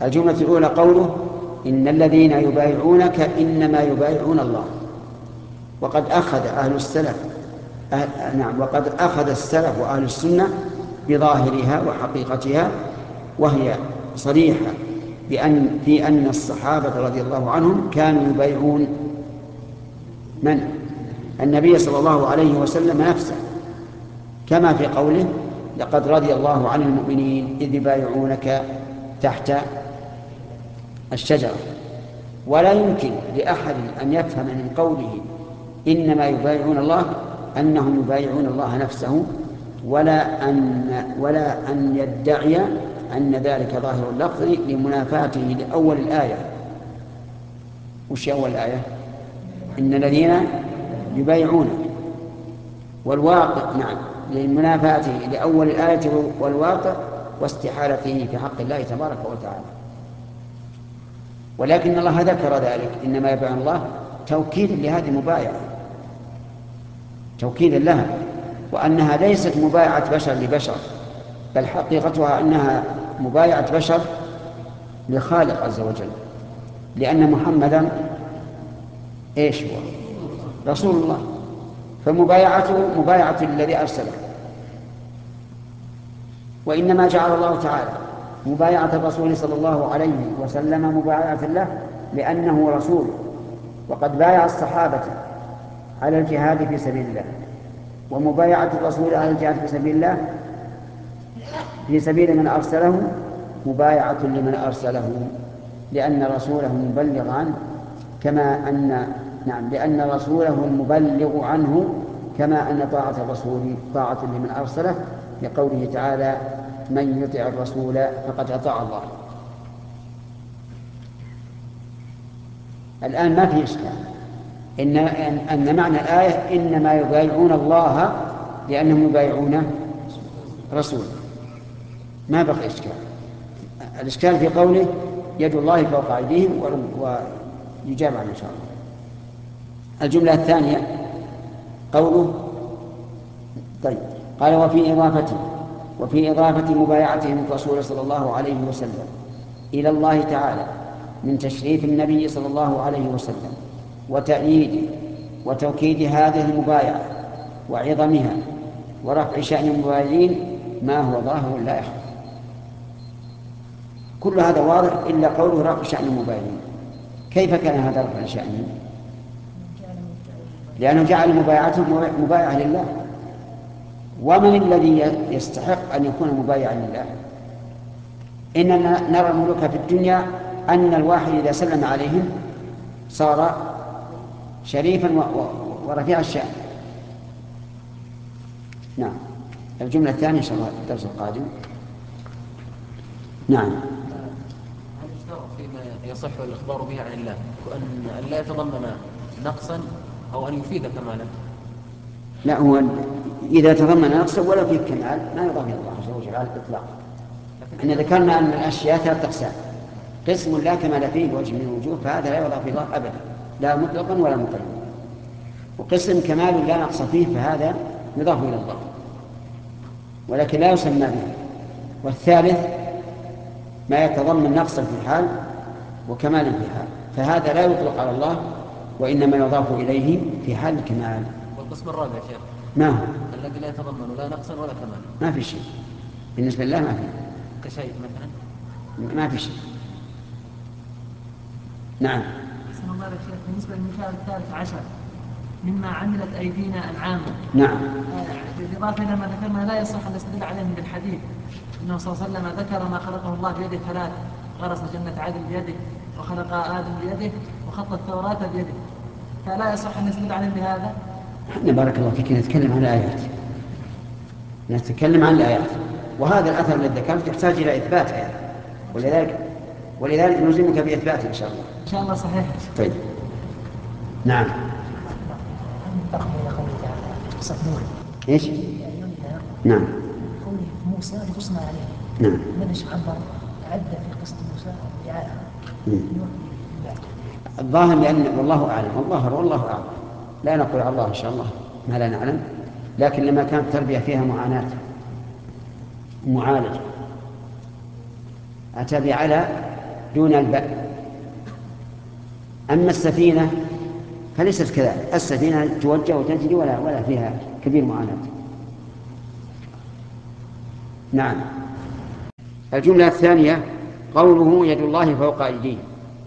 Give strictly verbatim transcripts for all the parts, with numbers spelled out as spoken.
الجملة الأولى قوله إن الذين يبايعونك إنما يبايعون الله. وقد أخذ أهل السلف أهل نعم وقد أخذ السلف وأهل السنة بظاهرها وحقيقتها، وهي صريحة بأن في أن الصحابة رضي الله عنهم كانوا يبايعون من؟ النبي صلى الله عليه وسلم نفسه، كما في قوله لقد رضي الله عن المؤمنين إذ يبايعونك تحت الشجرة. ولا يمكن لأحد أن يفهم من قوله إنما يبايعون الله أنهم يبايعون الله نفسه، ولا أن, ولا أن يدعي أن ذلك ظاهر اللفظ لمنافاته لأول الآية. وش أول الآية؟ إن الذين يبايعون، والواقع نعم لمنافاته لأول الآية والواقع واستحالته في حق الله تبارك وتعالى. ولكن الله ذكر ذلك إنما يبايعون الله توكيدا لهذه المبايعة، توكيدا لها، وأنها ليست مبايعة بشر لبشر، بل حقيقتها أنها مبايعة بشر لخالق عز وجل، لأن محمدا إيش هو؟ رسول الله، فمبايعته مبايعة الذي أرسله. وإنما جعل الله تعالى مبايعة الرسول صلى الله عليه وسلم مبايعة له لأنه رسول، وقد بايع الصحابة على الجهاد في سبيل الله، ومبايعة الرسول على الجهاد في سبيل الله في سبيل من أرسله مبايعة لمن أرسله، لأن رسوله مبلغ عنه كما أن نعم لأن رسوله المبلغ عنه كما أن طاعة الرسول طاعة لمن أرسله، لقوله تعالى من يطع الرسول فقد أطاع الله. الآن ما في إشكال إن, أن معنى الآية إنما يبايعون الله لأنهم يبايعون رسوله، ما بقي إشكال. الإشكال في قوله يد الله فوق أيديهم، ويجاب عنه إن شاء الله. الجملة الثانية قوله طيب قال وفي إضافته وفي إضافة مبايعتهم الرسول صلى الله عليه وسلم إلى الله تعالى من تشريف النبي صلى الله عليه وسلم وتأييده وتوكيد هذه المبايعة وعظمها ورفع شأن المبايعين ما هو ظاهر لا يخفى. كل هذا واضح إلا قوله رفع شأن المبايعين. كيف كان هذا رفع شأنهم؟ لأنه جعل مبايعتهم مبايعة لله. ومن الذي يستحق أن يكون مبايعا لله؟ إننا نرى الملوك في الدنيا أن الواحد إذا سلم عليهم صار شريفا ورفيع الشأن. نعم. الجملة الثانية إن شاء الله الدرس القادم. نعم. هل يشترط فيما يصح الإخبار به عن الله أن لا يتضمن نقصا أو أن يفيد كمالا؟ لا، هو إذا تضمن نقصا ولا فيه كمال ما يضاف إلى الله عز وجل على الإطلاق. احنا ذكرنا أن الأشياء ثلاثة أقسام: قسم لا كمال فيه بوجه من الوجوه فهذا لا يضاف إلى الله أبدا، لا مطلقا ولا مقيدا، وقسم كمال لا نقص فيه فهذا يضاف إلى الله ولكن لا يسمى به. والثالث ما يتضمن نقصا في حال وكمالا في حال، فهذا لا يطلق على الله وإنما يضاف إليه في حال الكمال. والقسم الرابع شيخ ما هو؟ الذي لا يتضمن لا نقصا ولا كمالا. ما في شيء بالنسبة لله، ما في كشيء مثلا، ما في شيء. نعم. أحسن الله عليك شيخ. بالنسبة للمثال الثالث عشر مما عملت أيدينا أنعاما، نعم. بالإضافة إلى ما ذكرنا لا يصح أن نستدل عليهم بالحديث إنه صلى الله عليه وسلم ذكر ما خلقه الله بيده ثلاث: غرس جنة عدن بيده، وخلق آدم بيده، وخط الثورات بيده، فلا يصح أن نستدل عليهم بهذا. احنا بارك الله فيك نتكلم عن الآيات، نتكلم عن الآيات، وهذا الأثر الذي ذكرت يحتاج إلى إثباتها يعني. ولذلك ولذلك نلزمك بإثباته إن شاء الله. إن شاء الله صحيح. طيب. نعم. إيش؟ نعم. قوله موسى لتصنع عليه. نعم. من ايش عبر عد في قصة موسى إعادة. الظاهر لأن والله أعلم، والله والله أعلم، لا نقول على الله إن شاء الله ما لا نعلم، لكن لما كانت التربية فيها معاناة ومعالجة أتى بعلى دون الباء. أما السفينة فليست كذلك، السفينة توجه وتجري ولا ولا فيها كبير معاناة. نعم. الجملة الثانية قوله يد الله فوق أيديهم،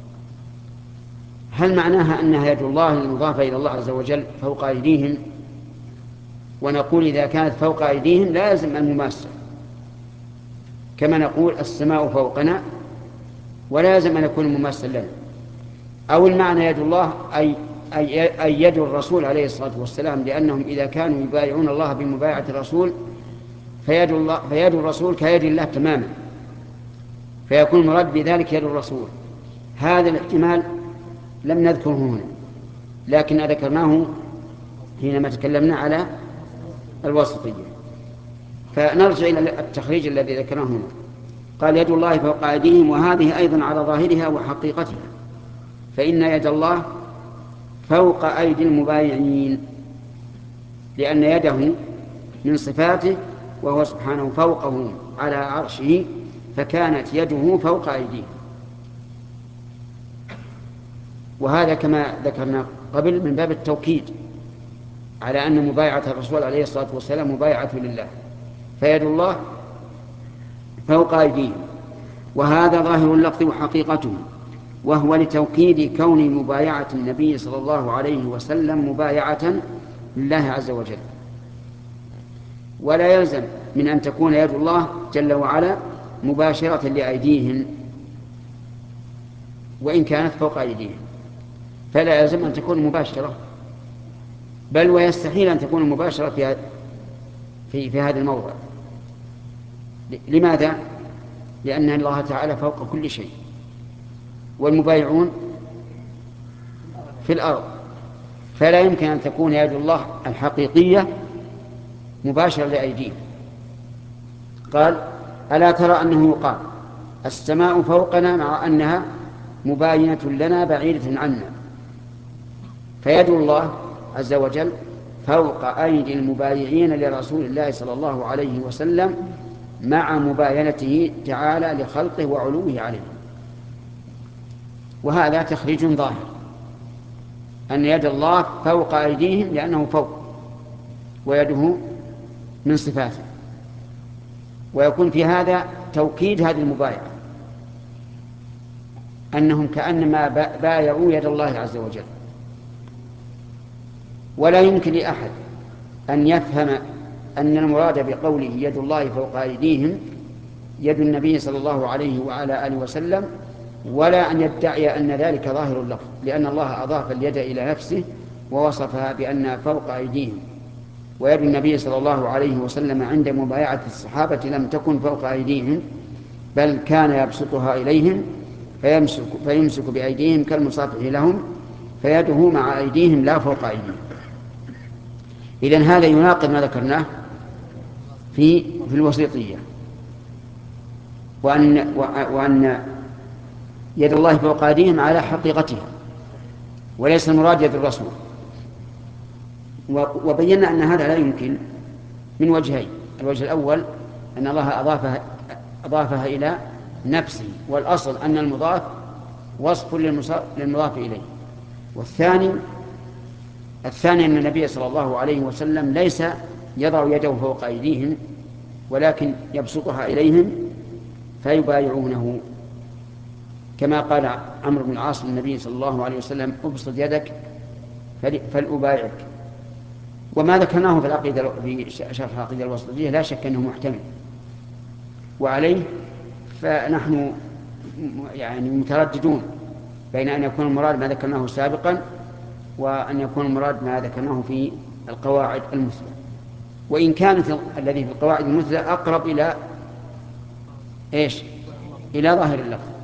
هل معناها أنها يد الله المضافة إلى الله عز وجل فوق أيديهم؟ ونقول إذا كانت فوق أيديهم لا يلزم المماسة، كما نقول السماء فوقنا ولا يلزم أن يكون مماسا لنا. أو المعنى يد الله أي, أي, أي يد الرسول عليه الصلاة والسلام، لأنهم إذا كانوا يبايعون الله بمبايعة الرسول فيد, الله فيد الرسول كيد الله تماما، فيكون المراد بذلك يد الرسول. هذا الاحتمال لم نذكره هنا، لكن ذكرناه حينما تكلمنا على الوسطية. فنرجع إلى التخريج الذي ذكرناه هنا. قال يد الله فوق أيديهم، وهذه أيضا على ظاهرها وحقيقتها، فإن يد الله فوق أيدي المبايعين، لأن يده من صفاته وهو سبحانه فوقه على عرشه، فكانت يده فوق أيديه. وهذا كما ذكرنا قبل من باب التوكيد على أن مبايعة الرسول عليه الصلاة والسلام مبايعة لله، فيد الله فوق أيديهم، وهذا ظاهر اللفظ وحقيقته، وهو لتوكيد كون مبايعة النبي صلى الله عليه وسلم مبايعة لله عز وجل. ولا يلزم من أن تكون يد الله جل وعلا مباشرة لأيديهم وإن كانت فوق أيديهم، فلا يلزم أن تكون مباشرة، بل ويستحيل أن تكون مباشرة في, في, في هذا الموضع. لماذا؟ لأن الله تعالى فوق كل شيء، والمبايعون في الأرض، فلا يمكن أن تكون يد الله الحقيقية مباشرة لأيديهم. قال ألا ترى أنه يقال السماء فوقنا مع أنها مباينة لنا بعيدة عنا، فيد الله عز وجل فوق أيدي المبايعين لرسول الله صلى الله عليه وسلم مع مباينته تعالى لخلقه وعلوه عليه. وهذا تخريج ظاهر أن يد الله فوق أيديهم لأنه فوق ويده من صفاته، ويكون في هذا توكيد هذه المبايعة، أنهم كأنما بايعوا يد الله عز وجل. ولا يمكن لأحد أن يفهم أن المراد بقوله يد الله فوق أيديهم يد النبي صلى الله عليه وعلى آله وسلم، ولا أن يدعي أن ذلك ظاهر اللفظ، لأن الله أضاف اليد إلى نفسه ووصفها بأنها فوق أيديهم. ويد النبي صلى الله عليه وسلم عند مبايعة الصحابة لم تكن فوق أيديهم، بل كان يبسطها إليهم فيمسك, فيمسك بأيديهم كالمصافح لهم، فيده مع أيديهم لا فوق أيديهم. إذن هذا يناقض ما ذكرناه في في الوسيطية، وأن, وأن يد الله فوق أيديهم على حقيقتها وليس المراد يد الرسول. وبينا أن هذا لا يمكن من وجهين: الوجه الأول أن الله أضافها, أضافها إلى نفسه، والأصل أن المضاف وصف للمضاف إليه. والثاني الثاني أن النبي صلى الله عليه وسلم ليس يضع يده فوق أيديهم، ولكن يبسطها إليهم فيبايعونه، كما قال عمرو بن العاص للنبي صلى الله عليه وسلم: ابسط يدك فلأبايعك. وما ذكرناه في العقيدة في شرح العقيدة الوسطية لا شك أنه محتمل، وعليه فنحن يعني مترددون بين أن يكون المراد ما ذكرناه سابقا وأن يكون المراد ما ذكرناه في القواعد المثلى، وإن كانت الذي في القواعد المثلى أقرب إلى إيش؟ إلى ظاهر اللفظ.